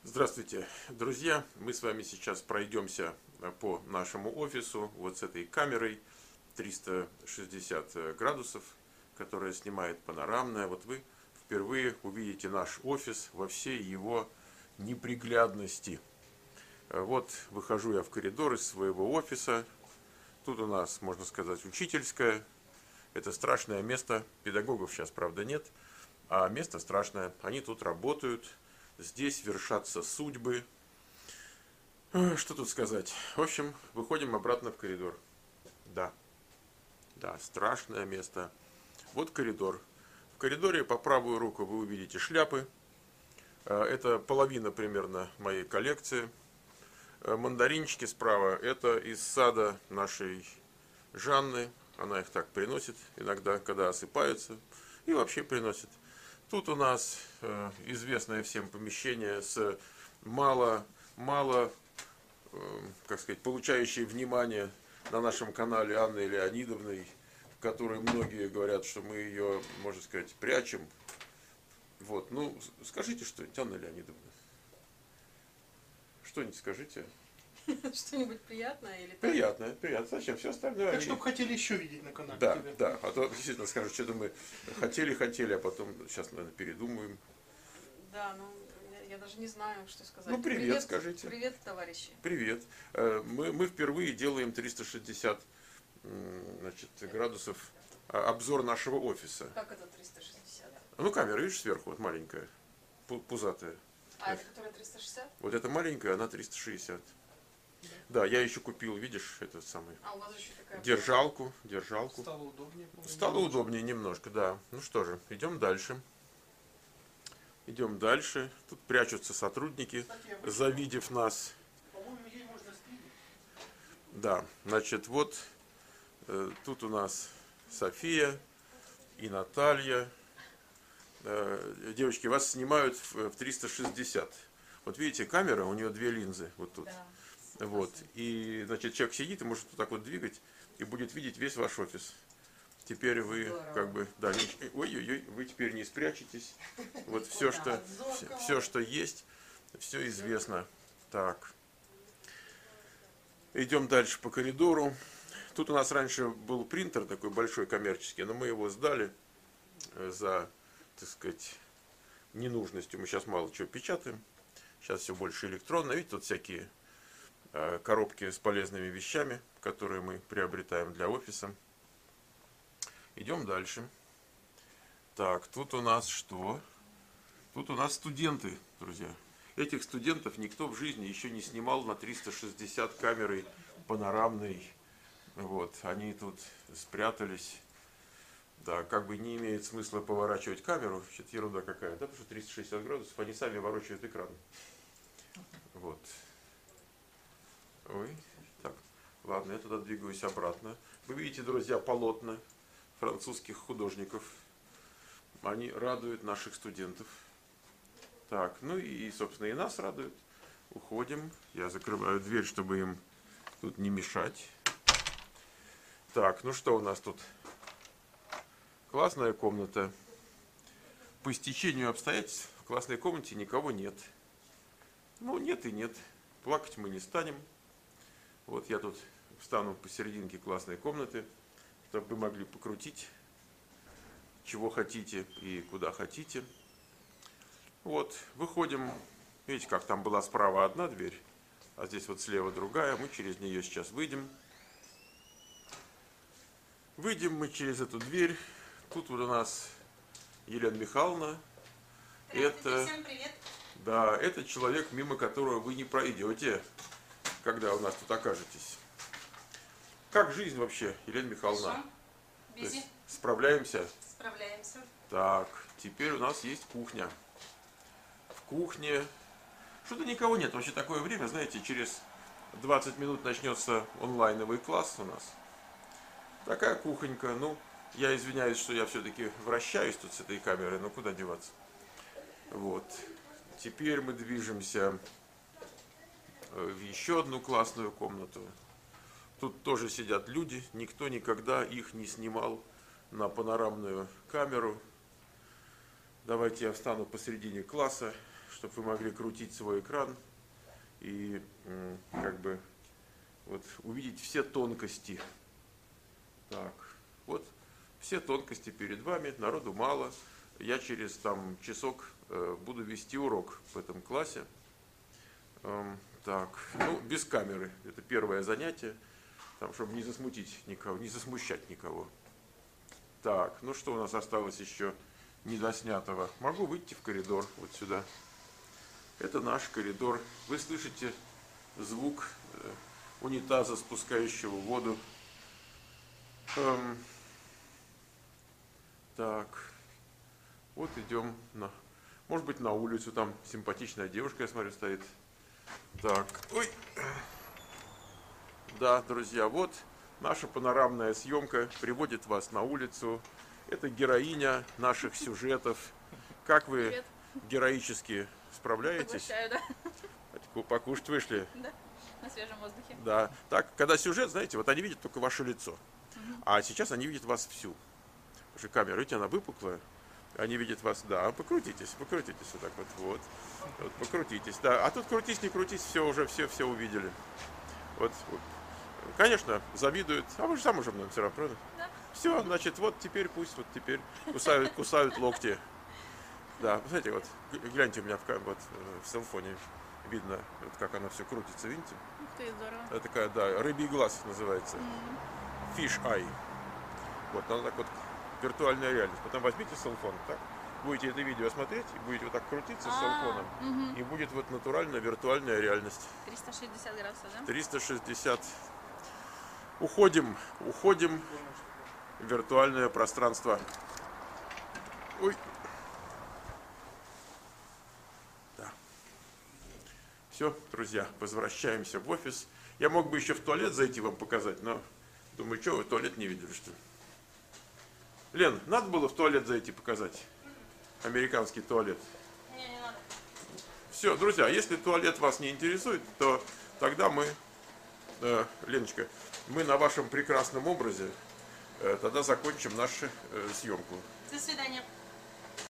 Здравствуйте, друзья! Мы с вами сейчас пройдемся по нашему офису вот с этой камерой 360 градусов, которая снимает панорамное. Вот вы впервые увидите наш офис во всей его неприглядности. Вот выхожу я в коридор из своего офиса. Тут у нас, можно сказать, учительская. Это страшное место. Педагогов сейчас, правда, нет. А место страшное. Они тут работают. Здесь вершатся судьбы. Что тут сказать? В общем, выходим обратно в коридор. Да, страшное место. Вот коридор. В коридоре по правую руку вы увидите шляпы. Это половина примерно моей коллекции. Мандаринчики справа, это из сада нашей Жанны. Она их так приносит иногда, когда осыпаются. И вообще приносит. Тут у нас известное всем помещение с мало, как сказать, получающей внимание на нашем канале Анной Леонидовной, в которой многие говорят, что мы ее, можно сказать, прячем. Вот, ну, скажите что-нибудь, Анна Леонидовна. Что-нибудь скажите. Что-нибудь приятное или так? Приятное, приятное. Зачем? Все остальное. Так, чтобы хотели еще видеть на канале Да, тебя. да. А то действительно скажут, что-то мы хотели, а потом сейчас, наверное, передумаем. Да, ну я даже не знаю, что сказать. Ну, привет скажите. Привет, товарищи. Привет. Мы впервые делаем 360 значит, градусов обзор нашего офиса. Как это 360? Ну, камера, видишь, сверху, вот маленькая, пузатая. А это которая 360? Вот эта маленькая, она 360. Да, я еще купил, видишь, этот самый. А у вас еще такая... Держалку. Стало удобнее. Стало удобнее немножко, да. Ну что же, идем дальше. Идем дальше. Тут прячутся сотрудники, завидев нас. По-моему, ей можно стрелять. Да, значит, вот тут у нас София и Наталья. Девочки, вас снимают в 360. Вот видите, камера, у нее две линзы вот тут. Да. Вот. И, значит, человек сидит и может вот так вот двигать и будет видеть весь ваш офис. Теперь вы как бы, да, ой-ой-ой, вы теперь не спрячетесь. Вот все, что есть, все известно. Так. Идем дальше по коридору. Тут у нас раньше был принтер такой большой коммерческий, но мы его сдали за, так сказать, ненужностью. Мы сейчас мало чего печатаем. Сейчас все больше электронно. Видите, тут всякие коробки с полезными вещами, которые мы приобретаем для офиса. Идем дальше. Так, тут у нас что? Тут у нас студенты, друзья. Этих студентов никто в жизни еще не снимал на 360 камерой панорамной. Вот, они тут спрятались. Да, как бы не имеет смысла поворачивать камеру. Что-то ерунда какая, да, потому что 360 градусов, они сами ворочают экран. Вот. Ой, так, ладно, я туда двигаюсь обратно. Вы видите, друзья, полотна французских художников. Они радуют наших студентов. Так, ну и, собственно, и нас радуют. Уходим. Я закрываю дверь, чтобы им тут не мешать. Так, ну что у нас тут? Классная комната. По стечению обстоятельств в классной комнате никого нет. Ну, нет и нет. Плакать мы не станем. Вот я тут встану посерединке классной комнаты, чтобы вы могли покрутить, чего хотите и куда хотите. Вот, выходим. Видите, как там была справа одна дверь, а здесь вот слева другая. Мы через нее сейчас выйдем. Выйдем мы через эту дверь. Тут вот у нас Елена Михайловна. Всем привет. Да, это человек, мимо которого вы не пройдете, когда у нас тут окажетесь. Как жизнь вообще, Елена Михайловна? Бизи. Справляемся? Справляемся. Так, теперь у нас есть кухня. В кухне что-то никого нет. Вообще такое время, знаете, через 20 минут начнется онлайновый класс у нас. Такая кухонька. Ну, я извиняюсь, что я все-таки вращаюсь тут с этой камерой, но куда деваться. Вот. Теперь мы движемся в еще одну классную комнату. Тут тоже сидят люди, никто никогда их не снимал на панорамную камеру. Давайте я встану посередине класса, чтобы вы могли крутить свой экран и как бы вот увидеть все тонкости. Так, вот все тонкости перед вами, народу мало. Я через там часок буду вести урок в этом классе. Так, ну, без камеры. Это первое занятие, там, чтобы не засмутить никого, не засмущать никого. Так, ну что у нас осталось еще недоснятого? Могу выйти в коридор, вот сюда. Это наш коридор. Вы слышите звук унитаза, спускающего воду. Так, вот идем на, может быть, на улицу. Там симпатичная девушка, я смотрю, стоит. Так, ой. Да, друзья, вот наша панорамная съемка приводит вас на улицу. Это героиня наших сюжетов. Как вы Привет. героически справляетесь? Поглощаю, да? Покушать вышли? Да, на свежем воздухе. Да. Так, когда сюжет, знаете, вот они видят только ваше лицо. А сейчас они видят вас всю. Потому что камера, видите, она выпуклая. Они видят вас, да, покрутитесь вот так вот, вот, покрутитесь, да. А тут крутись, не крутись, все уже, все увидели. Вот. Конечно, завидуют, а вы же сам уже мной все равно, правда? Да. Все, значит, вот теперь пусть, вот теперь кусают локти. Да, знаете, вот, гляньте у меня вот, в селфоне видно, вот как оно все крутится, видите? Ух ты, здорово. Это такая, да, рыбий глаз называется. Fish eye. Вот, она так вот, виртуальная реальность. Потом возьмите селфон, так, будете это видео смотреть, и будете вот так крутиться с селфоном, и будет вот натуральная виртуальная реальность. 360 градусов, да? 360. Уходим в виртуальное пространство. Ой. Да. Все, друзья, возвращаемся в офис. Я мог бы еще в туалет зайти вам показать, но думаю, что вы туалет не видели, что ли? Лен, надо было в туалет зайти показать? Американский туалет. Не надо. Все, друзья, если туалет вас не интересует, то тогда мы, Леночка, мы на вашем прекрасном образе тогда закончим нашу съемку. До свидания.